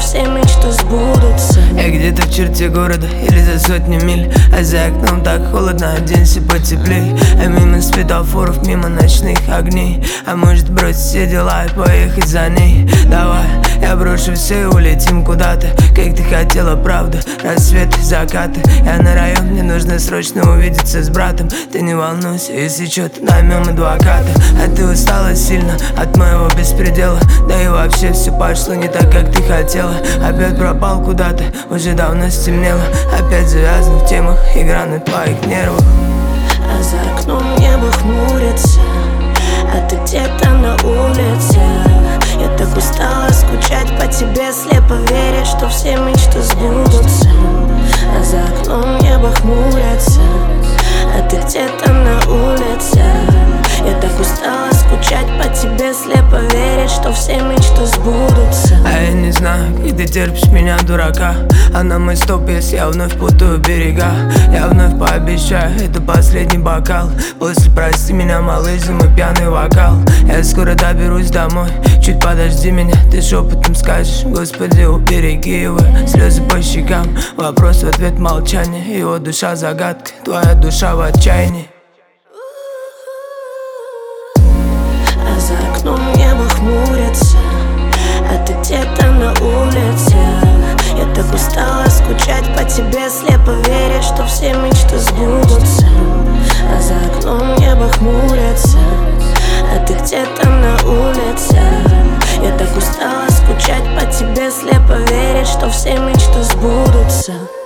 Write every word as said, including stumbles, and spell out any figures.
все мечты сбудутся. Я где-то в черте города или за сотни миль, а за окном так холодно, оденься потеплей. А мимо светофоров, мимо ночных огней. А может бросить все дела и поехать за ней? Давай, я брошу все и улетим куда-то, как ты хотела, правда. Рассветы, закаты, я на район, мне нужно срочно увидеться с братом. Ты не волнуйся, если что-то наймем адвоката. А ты устала сильно от моего беспредела, да и вообще все пошло не так, как ты хотела. Опять пропал куда-то, уже давно стемнело. Опять завязан в темах, игра на твоих нервах. А за окном небо хмурится, а ты где-то на улице. Я так устала скучать по тебе, слепо веря, что все мечты сбудутся. А за окном небо хмурится, а ты где-то на улице. Я так устала скучать по тебе, слепо веря, что все мечты сбудутся. А я не знаю, как ты терпишь меня, дурака. А на мой стоп, если я вновь путаю берега. Я вновь пообещаю, это последний бокал. После прости меня, малыш, за мой пьяный вокал. Я скоро доберусь домой, чуть подожди меня. Ты шепотом скажешь, Господи, убереги его. Слезы по щекам, вопрос в ответ молчание. Его душа загадка, твоя душа в отчаянии. А за окном небо хмурится, а ты где-то на улице. Я так устала скучать по тебе, слепо веря, что все мечты сбудутся. А за окном небо хмурится, а ты где-то на улице. Я так устала скучать по тебе, слепо веря, что все мечты сбудутся.